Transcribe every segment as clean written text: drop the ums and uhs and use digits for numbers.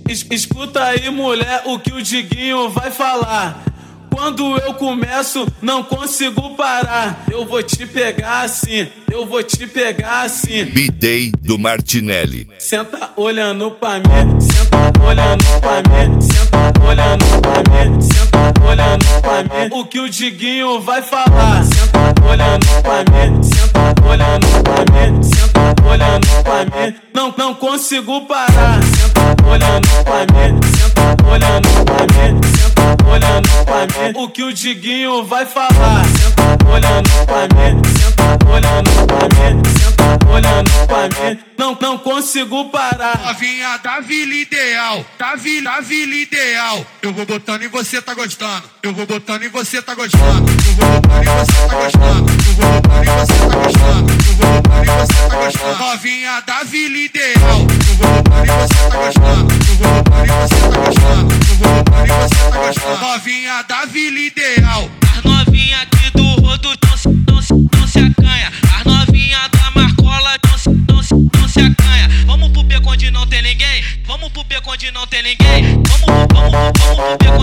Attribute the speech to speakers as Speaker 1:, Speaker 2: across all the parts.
Speaker 1: Escuta aí, mulher, o que o Diguinho vai falar. Quando eu começo, não consigo parar. Eu vou te pegar assim, eu vou te pegar assim.
Speaker 2: B-Day do Martinelli.
Speaker 1: Senta olhando pra mim, senta olhando pra mim, senta olhando pra mim, senta olhando pra mim. O que o Diguinho vai falar. Senta olhando pra mim, senta olhando pra mim, senta olhando pra mim. Não consigo parar. Senta olhando pra mim, senta olhando pra mim, senta olhando pra mim. O que o Diguinho vai falar. Senta olhando pra mim, senta olhando pra mim, senta olhando pra mim. Não consigo parar.
Speaker 3: Novinha da Vila Ideal, da Vila Ideal. Eu vou botando e você tá gostando. Eu vou botando e você tá gostando. Eu vou botando e você tá gostando. Eu vou botando e você tá gostando. Eu vou botando e você tá gostando. Novinha da Vila Ideal. Eu vou botando e você tá gostando. Eu vou botando e você tá gostando. Eu vou botando e você tá gostando. Novinha da Vila Ideal.
Speaker 4: As novinhas aqui do rodo não se acanha. As novinhas da Marcola não se acanha. Vamos pro beco onde não tem ninguém. Vamos pro beco onde não tem ninguém. Vamos pro beco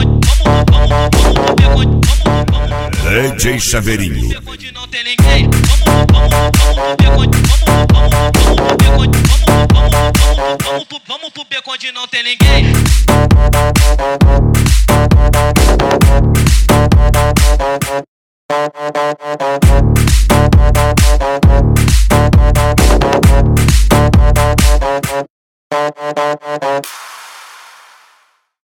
Speaker 4: onde
Speaker 2: DJ Chaveirinho.
Speaker 4: onde não tem ninguém. Vamos pro beco onde não tem ninguém.